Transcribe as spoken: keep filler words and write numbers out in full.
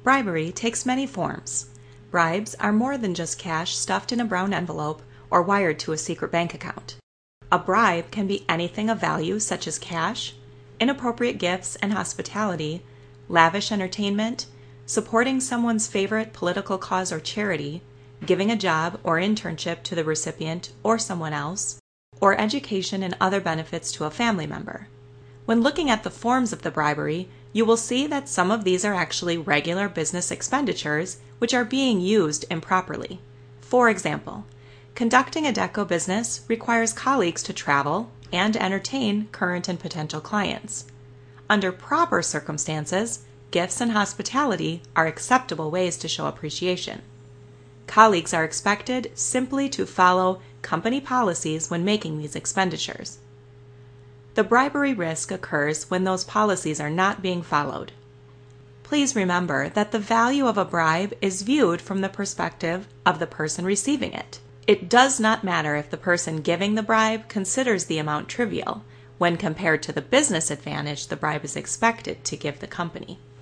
Bribery takes many forms. Bribes are more than just cash stuffed in a brown envelope or wired to a secret bank account. A bribe can be anything of value such as cash, inappropriate gifts and hospitality, lavish entertainment, supporting someone's favorite political cause or charity, giving a job or internship to the recipient or someone else, or education and other benefits to a family member. When looking at the forms of the bribery, you will see that some of these are actually regular business expenditures which are being used improperly. For example, conducting a deco business requires colleagues to travel and entertain current and potential clients. Under proper circumstances, gifts and hospitality are acceptable ways to show appreciation. Colleagues are expected simply to follow company policies when making these expenditures. The bribery risk occurs when those policies are not being followed. Please remember that the value of a bribe is viewed from the perspective of the person receiving it. It does not matter if the person giving the bribe considers the amount trivial when compared to the business advantage the bribe is expected to give the company.